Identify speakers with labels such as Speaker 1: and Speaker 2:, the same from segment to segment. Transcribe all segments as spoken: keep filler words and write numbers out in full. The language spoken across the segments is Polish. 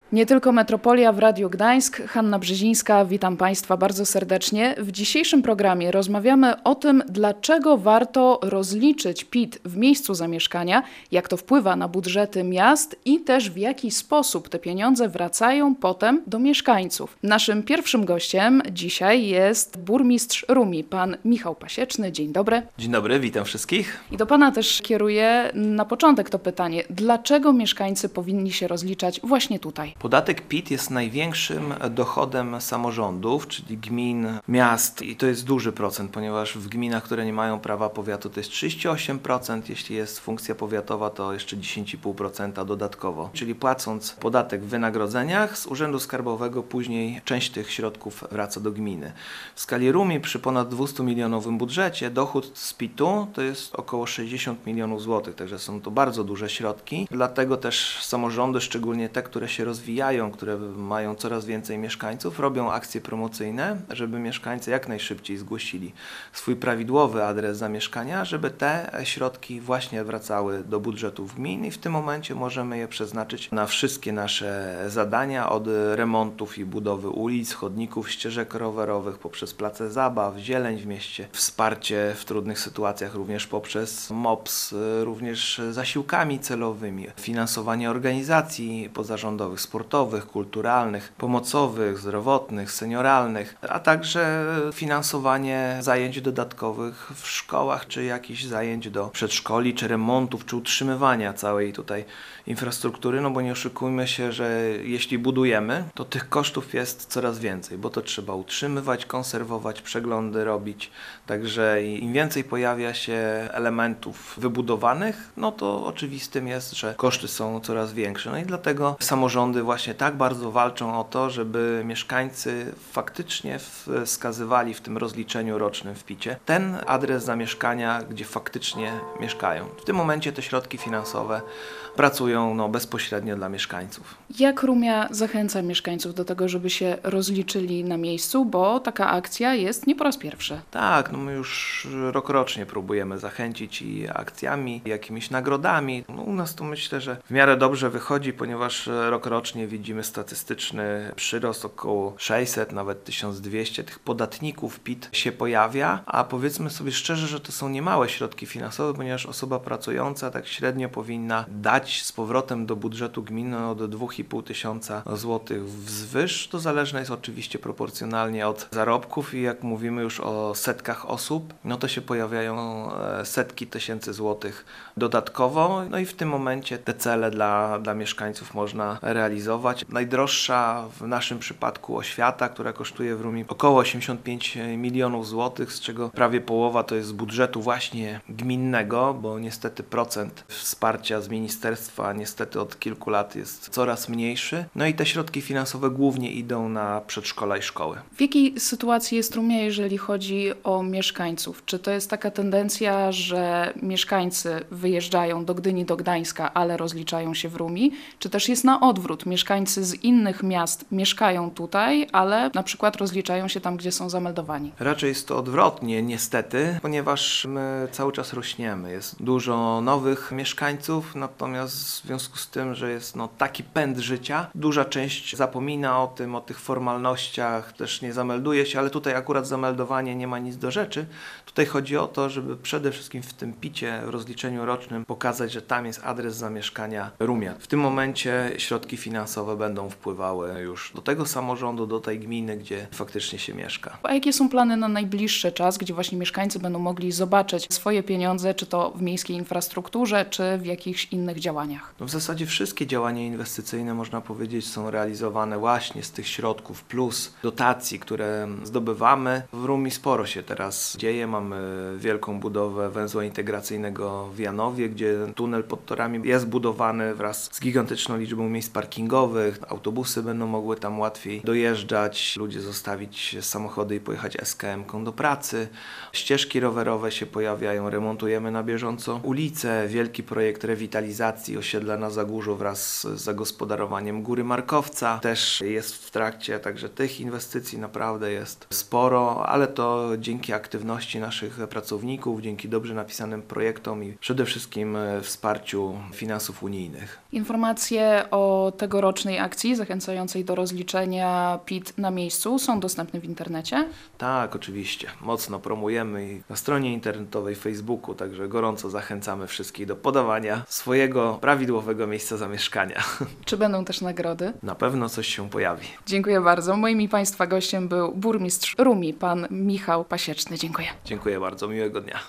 Speaker 1: Nie tylko Metropolia w Radiu Gdańsk, Hanna Brzezińska, witam Państwa bardzo serdecznie. W dzisiejszym programie rozmawiamy o tym, dlaczego warto rozliczyć P I T w miejscu zamieszkania, jak to wpływa na budżety miast i też w jaki sposób te pieniądze wracają potem do mieszkańców. Naszym pierwszym gościem dzisiaj jest burmistrz Rumi, pan Michał Pasieczny. Dzień dobry.
Speaker 2: Dzień dobry, witam wszystkich.
Speaker 1: I do pana też kieruję na początek to pytanie, dlaczego mieszkańcy powinni się rozliczać właśnie tutaj?
Speaker 2: Podatek P I T jest największym dochodem samorządów, czyli gmin, miast i to jest duży procent, ponieważ w gminach, które nie mają prawa powiatu to jest trzydzieści osiem procent, jeśli jest funkcja powiatowa to jeszcze dziesięć i pół procent dodatkowo. Czyli płacąc podatek w wynagrodzeniach z Urzędu Skarbowego później część tych środków wraca do gminy. W skali Rumi przy ponad dwustu milionowym budżecie dochód z P I T-u to jest około sześćdziesiąt milionów złotych, także są to bardzo duże środki, dlatego też samorządy, szczególnie te, które się rozwijają, które mają coraz więcej mieszkańców, robią akcje promocyjne, żeby mieszkańcy jak najszybciej zgłosili swój prawidłowy adres zamieszkania, żeby te środki właśnie wracały do budżetów gmin i w tym momencie możemy je przeznaczyć na wszystkie nasze zadania, od remontów i budowy ulic, chodników, ścieżek rowerowych, poprzez place zabaw, zieleń w mieście, wsparcie w trudnych sytuacjach również poprzez M O P S, również zasiłkami celowymi, finansowanie organizacji pozarządowych, sportowych, kulturalnych, pomocowych, zdrowotnych, senioralnych, a także finansowanie zajęć dodatkowych w szkołach, czy jakichś zajęć do przedszkoli, czy remontów, czy utrzymywania całej tutaj infrastruktury, no bo nie oszukujmy się, że jeśli budujemy, to tych kosztów jest coraz więcej, bo to trzeba utrzymywać, konserwować, przeglądy robić, także im więcej pojawia się elementów wybudowanych, no to oczywistym jest, że koszty są coraz większe, no i dlatego samorządy właśnie tak bardzo walczą o to, żeby mieszkańcy faktycznie wskazywali w tym rozliczeniu rocznym w P I T-cie ten adres zamieszkania, gdzie faktycznie mieszkają. W tym momencie te środki finansowe pracują no, bezpośrednio dla mieszkańców.
Speaker 1: Jak Rumia zachęca mieszkańców do tego, żeby się rozliczyli na miejscu, bo taka akcja jest nie po raz pierwszy?
Speaker 2: Tak, no my już rokrocznie próbujemy zachęcić i akcjami, i jakimiś nagrodami. No, u nas to myślę, że w miarę dobrze wychodzi, ponieważ rokrocznie widzimy statystyczny przyrost, około sześćset, nawet tysiąc dwieście tych podatników P I T się pojawia, a powiedzmy sobie szczerze, że to są niemałe środki finansowe, ponieważ osoba pracująca tak średnio powinna dać z powrotem do budżetu gminy od dwa i pół tysiąca złotych wzwyż. To zależne jest oczywiście proporcjonalnie od zarobków i jak mówimy już o setkach osób, no to się pojawiają setki tysięcy złotych dodatkowo. No i w tym momencie te cele dla, dla mieszkańców można realizować. Najdroższa w naszym przypadku oświata, która kosztuje w Rumi około osiemdziesiąt pięć milionów złotych, z czego prawie połowa to jest z budżetu właśnie gminnego, bo niestety procent wsparcia z ministerstwa niestety od kilku lat jest coraz mniejszy. No i te środki finansowe głównie idą na przedszkola i szkoły.
Speaker 1: W jakiej sytuacji jest Rumia, jeżeli chodzi o mieszkańców? Czy to jest taka tendencja, że mieszkańcy wyjeżdżają do Gdyni, do Gdańska, ale rozliczają się w Rumi? Czy też jest na odwrót? Mieszkańcy z innych miast mieszkają tutaj, ale na przykład rozliczają się tam, gdzie są zameldowani?
Speaker 2: Raczej jest to odwrotnie, niestety, ponieważ my cały czas rośniemy. Jest dużo nowych mieszkańców, natomiast w związku z tym, że jest no, taki pęd życia, duża część zapomina o tym, o tych formalnościach, też nie zamelduje się, ale tutaj akurat zameldowanie nie ma nic do rzeczy. Tutaj chodzi o to, żeby przede wszystkim w tym P I T-cie, w rozliczeniu rocznym pokazać, że tam jest adres zamieszkania Rumia. W tym momencie środki finansowe będą wpływały już do tego samorządu, do tej gminy, gdzie faktycznie się mieszka.
Speaker 1: A jakie są plany na najbliższy czas, gdzie właśnie mieszkańcy będą mogli zobaczyć swoje pieniądze, czy to w miejskiej infrastrukturze, czy w jakichś innych działaniach?
Speaker 2: No w zasadzie wszystkie działania inwestycyjne, można powiedzieć, są realizowane właśnie z tych środków plus dotacji, które zdobywamy. W Rumi sporo się teraz dzieje. Mamy wielką budowę węzła integracyjnego w Janowie, gdzie tunel pod torami jest budowany wraz z gigantyczną liczbą miejsc parkingowych. Autobusy będą mogły tam łatwiej dojeżdżać, ludzie zostawić samochody i pojechać es ka em-ką do pracy. Ścieżki rowerowe się pojawiają, remontujemy na bieżąco ulice, wielki projekt rewitalizacji osiedla osiedla na Zagórzu wraz z zagospodarowaniem Góry Markowca też jest w trakcie, także tych inwestycji naprawdę jest sporo, ale to dzięki aktywności naszych pracowników, dzięki dobrze napisanym projektom i przede wszystkim wsparciu finansów unijnych.
Speaker 1: Informacje o tegorocznej akcji zachęcającej do rozliczenia P I T na miejscu są dostępne w internecie?
Speaker 2: Tak, oczywiście. Mocno promujemy i na stronie internetowej, Facebooku, także gorąco zachęcamy wszystkich do podawania swojego prawidłowego miejsca zamieszkania.
Speaker 1: Czy będą też nagrody?
Speaker 2: Na pewno coś się pojawi.
Speaker 1: Dziękuję bardzo. Moim i Państwa gościem był burmistrz Rumi, pan Michał Pasieczny. Dziękuję.
Speaker 2: Dziękuję bardzo. Miłego dnia.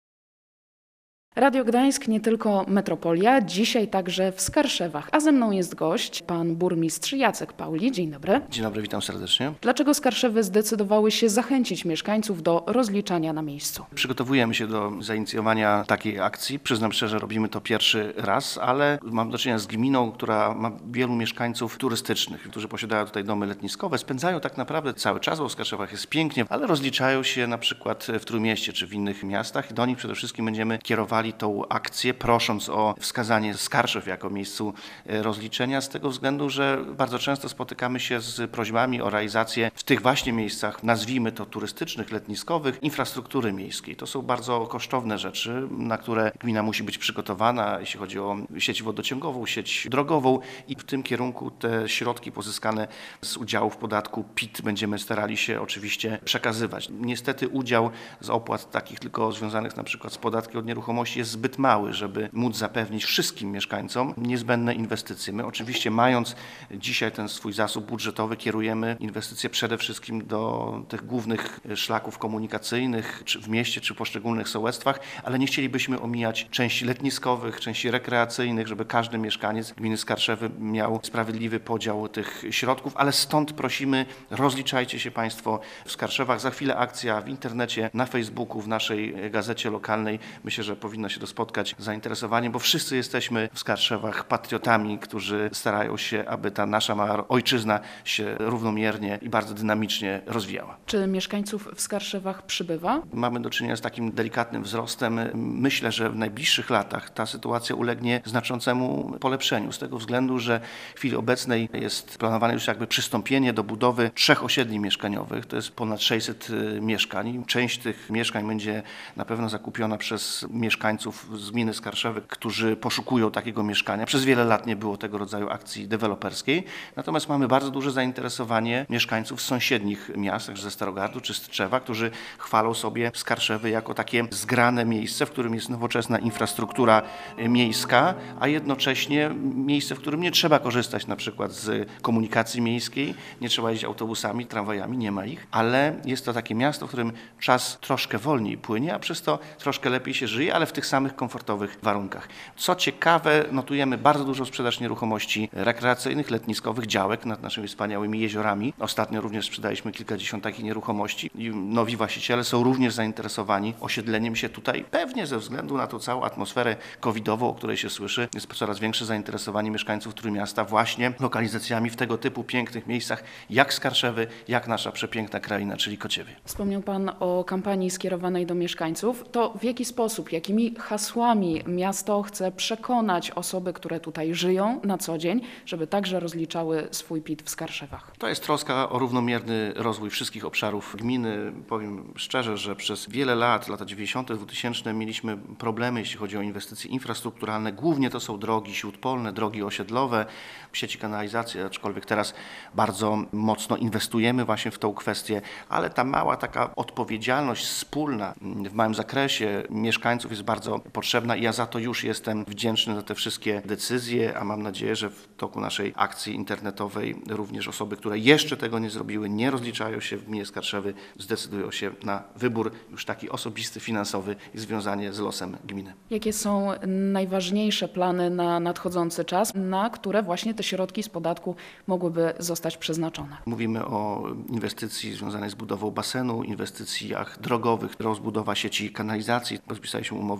Speaker 1: Radio Gdańsk nie tylko metropolia, dzisiaj także w Skarszewach. A ze mną jest gość, pan burmistrz Jacek Pauli. Dzień dobry.
Speaker 3: Dzień dobry, witam serdecznie.
Speaker 1: Dlaczego Skarszewy zdecydowały się zachęcić mieszkańców do rozliczania na miejscu?
Speaker 3: Przygotowujemy się do zainicjowania takiej akcji. Przyznam szczerze, robimy to pierwszy raz, ale mam do czynienia z gminą, która ma wielu mieszkańców turystycznych, którzy posiadają tutaj domy letniskowe. Spędzają tak naprawdę cały czas, bo w Skarszewach jest pięknie, ale rozliczają się na przykład w Trójmieście czy w innych miastach i do nich przede wszystkim będziemy kierowali tą akcję, prosząc o wskazanie Skarszew jako miejscu rozliczenia, z tego względu, że bardzo często spotykamy się z prośbami o realizację w tych właśnie miejscach, nazwijmy to turystycznych, letniskowych, infrastruktury miejskiej. To są bardzo kosztowne rzeczy, na które gmina musi być przygotowana, jeśli chodzi o sieć wodociągową, sieć drogową i w tym kierunku te środki pozyskane z udziału w podatku P I T będziemy starali się oczywiście przekazywać. Niestety udział z opłat takich tylko związanych na przykład z podatkiem od nieruchomości jest zbyt mały, żeby móc zapewnić wszystkim mieszkańcom niezbędne inwestycje. My oczywiście, mając dzisiaj ten swój zasób budżetowy, kierujemy inwestycje przede wszystkim do tych głównych szlaków komunikacyjnych, czy w mieście, czy w poszczególnych sołectwach, ale nie chcielibyśmy omijać części letniskowych, części rekreacyjnych, żeby każdy mieszkaniec gminy Skarszewy miał sprawiedliwy podział tych środków, ale stąd prosimy, rozliczajcie się Państwo w Skarszewach. Za chwilę akcja w internecie, na Facebooku, w naszej gazecie lokalnej. Myślę, że powinno się to spotkać z zainteresowaniem, bo wszyscy jesteśmy w Skarszewach patriotami, którzy starają się, aby ta nasza mała ojczyzna się równomiernie i bardzo dynamicznie rozwijała.
Speaker 1: Czy mieszkańców w Skarszewach przybywa?
Speaker 3: Mamy do czynienia z takim delikatnym wzrostem. Myślę, że w najbliższych latach ta sytuacja ulegnie znaczącemu polepszeniu, z tego względu, że w chwili obecnej jest planowane już jakby przystąpienie do budowy trzech osiedli mieszkaniowych. To jest ponad sześćset mieszkań. Część tych mieszkań będzie na pewno zakupiona przez mieszkańców z gminy Skarszewy, którzy poszukują takiego mieszkania. Przez wiele lat nie było tego rodzaju akcji deweloperskiej. Natomiast mamy bardzo duże zainteresowanie mieszkańców z sąsiednich miast, także ze Starogardu czy z Tczewa, którzy chwalą sobie Skarszewy jako takie zgrane miejsce, w którym jest nowoczesna infrastruktura miejska, a jednocześnie miejsce, w którym nie trzeba korzystać na przykład z komunikacji miejskiej, nie trzeba jeździć autobusami, tramwajami, nie ma ich, ale jest to takie miasto, w którym czas troszkę wolniej płynie, a przez to troszkę lepiej się żyje, ale w tych samych komfortowych warunkach. Co ciekawe, notujemy bardzo dużą sprzedaż nieruchomości rekreacyjnych, letniskowych, działek nad naszymi wspaniałymi jeziorami. Ostatnio również sprzedaliśmy kilkadziesiąt takich nieruchomości i nowi właściciele są również zainteresowani osiedleniem się tutaj. Pewnie ze względu na tą całą atmosferę covidową, o której się słyszy, jest coraz większe zainteresowanie mieszkańców Trójmiasta właśnie lokalizacjami w tego typu pięknych miejscach, jak Skarszewy, jak nasza przepiękna kraina, czyli Kociewie.
Speaker 1: Wspomniał Pan o kampanii skierowanej do mieszkańców. To w jaki sposób, jakimi hasłami miasto chce przekonać osoby, które tutaj żyją na co dzień, żeby także rozliczały swój P I T w Skarszewach?
Speaker 3: To jest troska o równomierny rozwój wszystkich obszarów gminy. Powiem szczerze, że przez wiele lat, lata dziewięćdziesiąte, dwutysięczne mieliśmy problemy, jeśli chodzi o inwestycje infrastrukturalne. Głównie to są drogi śródpolne, drogi osiedlowe, sieci kanalizacji, aczkolwiek teraz bardzo mocno inwestujemy właśnie w tą kwestię, ale ta mała taka odpowiedzialność wspólna w małym zakresie mieszkańców jest bardzo potrzebna i ja za to już jestem wdzięczny za te wszystkie decyzje, a mam nadzieję, że w toku naszej akcji internetowej również osoby, które jeszcze tego nie zrobiły, nie rozliczają się w gminie Skarszewy, zdecydują się na wybór już taki osobisty, finansowy i związanie z losem gminy.
Speaker 1: Jakie są najważniejsze plany na nadchodzący czas, na które właśnie te środki z podatku mogłyby zostać przeznaczone?
Speaker 3: Mówimy o inwestycji związanej z budową basenu, inwestycjach drogowych, rozbudowa sieci kanalizacji. Podpisaliśmy umowę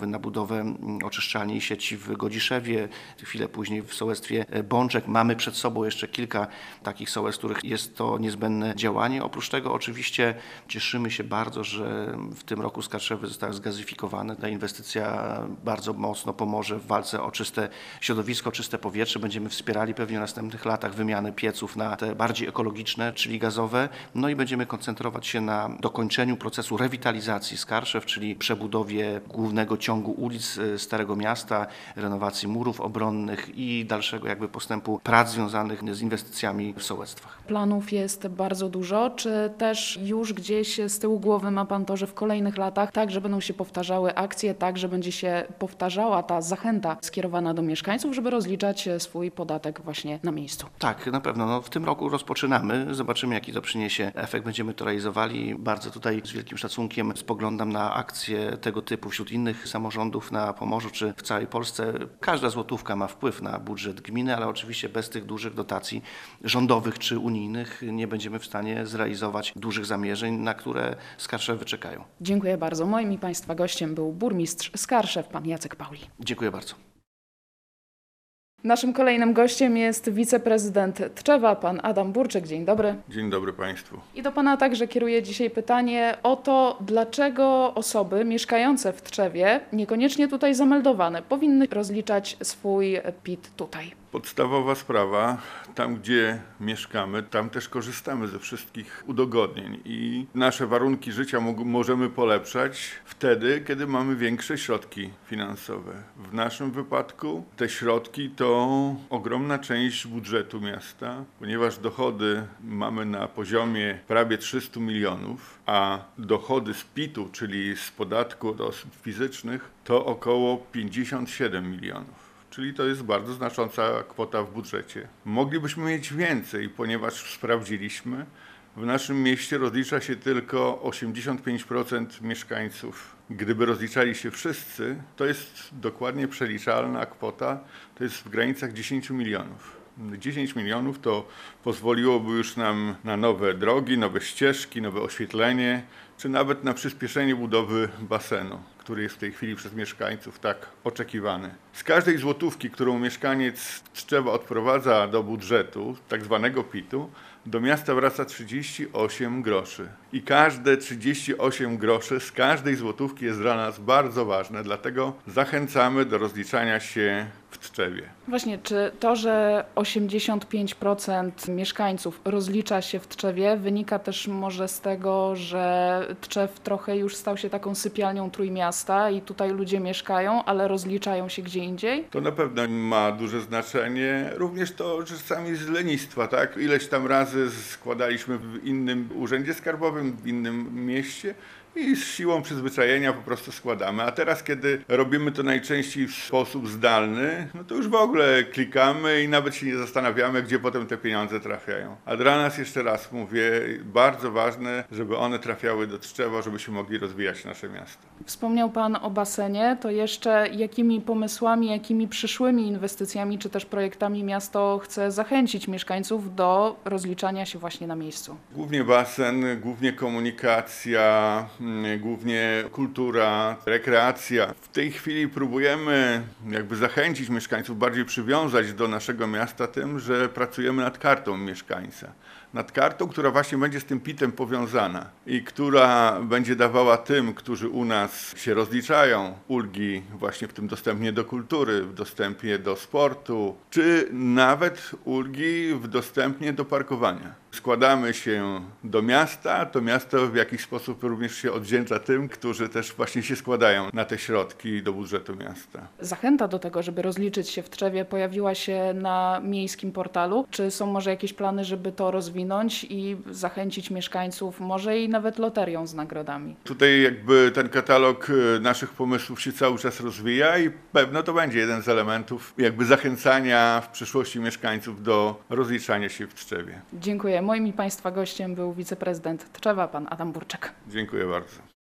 Speaker 3: umowy na budowę oczyszczalni i sieci w Godziszewie, chwilę później w sołectwie Bączek. Mamy przed sobą jeszcze kilka takich sołectw, w których jest to niezbędne działanie. Oprócz tego oczywiście cieszymy się bardzo, że w tym roku Skarszewy zostały zgazyfikowane. Ta inwestycja bardzo mocno pomoże w walce o czyste środowisko, czyste powietrze. Będziemy wspierali pewnie w następnych latach wymianę pieców na te bardziej ekologiczne, czyli gazowe. No i będziemy koncentrować się na dokończeniu procesu rewitalizacji Skarszew, czyli przebudowie głównego ciągu ulic Starego Miasta, renowacji murów obronnych i dalszego jakby postępu prac związanych z inwestycjami w sołectwach.
Speaker 1: Planów jest bardzo dużo. Czy też już gdzieś z tyłu głowy ma Pan to, że w kolejnych latach także będą się powtarzały akcje, tak, że będzie się powtarzała ta zachęta skierowana do mieszkańców, żeby rozliczać swój podatek właśnie na miejscu?
Speaker 3: Tak, na pewno. No, w tym roku rozpoczynamy. Zobaczymy, jaki to przyniesie efekt. Będziemy to realizowali. Bardzo tutaj z wielkim szacunkiem spoglądam na akcje tego typu wśród innych samorządów na Pomorzu czy w całej Polsce. Każda złotówka ma wpływ na budżet gminy, ale oczywiście bez tych dużych dotacji rządowych czy unijnych nie będziemy w stanie zrealizować dużych zamierzeń, na które Skarszewy czekają.
Speaker 1: Dziękuję bardzo. Moim i Państwa gościem był burmistrz Skarszew, pan Jacek Pauli.
Speaker 3: Dziękuję bardzo.
Speaker 1: Naszym kolejnym gościem jest wiceprezydent Tczewa, pan Adam Burczyk. Dzień dobry.
Speaker 4: Dzień dobry Państwu.
Speaker 1: I do Pana także kieruję dzisiaj pytanie o to, dlaczego osoby mieszkające w Tczewie, niekoniecznie tutaj zameldowane, powinny rozliczać swój P I T tutaj.
Speaker 4: Podstawowa sprawa, tam gdzie mieszkamy, tam też korzystamy ze wszystkich udogodnień i nasze warunki życia możemy polepszać wtedy, kiedy mamy większe środki finansowe. W naszym wypadku te środki to ogromna część budżetu miasta, ponieważ dochody mamy na poziomie prawie trzysta milionów, a dochody z P I T-u, czyli z podatku od osób fizycznych, to około pięćdziesiąt siedem milionów. Czyli to jest bardzo znacząca kwota w budżecie. Moglibyśmy mieć więcej, ponieważ sprawdziliśmy, w naszym mieście rozlicza się tylko osiemdziesiąt pięć procent mieszkańców. Gdyby rozliczali się wszyscy, to jest dokładnie przeliczalna kwota, to jest w granicach dziesięć milionów. dziesięć milionów to pozwoliłoby już nam na nowe drogi, nowe ścieżki, nowe oświetlenie, czy nawet na przyspieszenie budowy basenu, który jest w tej chwili przez mieszkańców tak oczekiwany. Z każdej złotówki, którą mieszkaniec Tczewa odprowadza do budżetu, tak zwanego P I T-u, do miasta wraca trzydzieści osiem groszy. I każde trzydzieści osiem groszy z każdej złotówki jest dla nas bardzo ważne, dlatego zachęcamy do rozliczania się w Tczewie.
Speaker 1: Właśnie, czy to, że osiemdziesiąt pięć procent mieszkańców rozlicza się w Tczewie, wynika też może z tego, że Tczew trochę już stał się taką sypialnią Trójmiasta i tutaj ludzie mieszkają, ale rozliczają się gdzie indziej?
Speaker 4: To na pewno ma duże znaczenie. Również to czasami z lenistwa, tak? Ileś tam razy składaliśmy w innym urzędzie skarbowym, w innym mieście i z siłą przyzwyczajenia po prostu składamy. A teraz, kiedy robimy to najczęściej w sposób zdalny, no to już w ogóle klikamy i nawet się nie zastanawiamy, gdzie potem te pieniądze trafiają. A dla nas, jeszcze raz mówię, bardzo ważne, żeby one trafiały do Tczewa, żebyśmy mogli rozwijać nasze miasto.
Speaker 1: Wspomniał Pan o basenie, to jeszcze jakimi pomysłami, jakimi przyszłymi inwestycjami czy też projektami miasto chce zachęcić mieszkańców do rozliczania się właśnie na miejscu?
Speaker 4: Głównie basen, głównie komunikacja, głównie kultura, rekreacja. W tej chwili próbujemy jakby zachęcić mieszkańców, bardziej przywiązać do naszego miasta tym, że pracujemy nad kartą mieszkańca. Nad kartą, która właśnie będzie z tym P I T-em powiązana i która będzie dawała tym, którzy u nas się rozliczają, ulgi właśnie w tym dostępie do kultury, w dostępie do sportu, czy nawet ulgi w dostępie do parkowania. Składamy się do miasta, to miasto w jakiś sposób również się odwdzięcza tym, którzy też właśnie się składają na te środki do budżetu miasta.
Speaker 1: Zachęta do tego, żeby rozliczyć się w Tczewie, pojawiła się na miejskim portalu. Czy są może jakieś plany, żeby to rozwinąć i zachęcić mieszkańców, może i nawet loterią z nagrodami?
Speaker 4: Tutaj jakby ten katalog naszych pomysłów się cały czas rozwija i pewno to będzie jeden z elementów jakby zachęcania w przyszłości mieszkańców do rozliczania się w Tczewie.
Speaker 1: Dziękuję. Moim i Państwa gościem był wiceprezydent Tczewa, pan Adam Burczyk.
Speaker 4: Dziękuję bardzo.